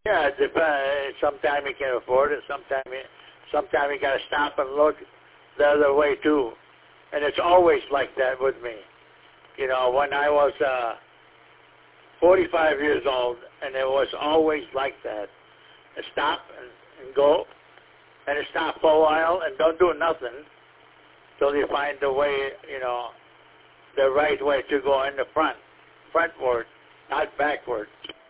Yeah, it depends. Sometimes you can afford it. Sometimes you got to stop and look the other way too. And it's always like that with me. You know, when I was 45 years old, and it was always like that. Stop and go, and stop for a while and don't do nothing till you find the way, you know, the right way to go in the frontward, not backward.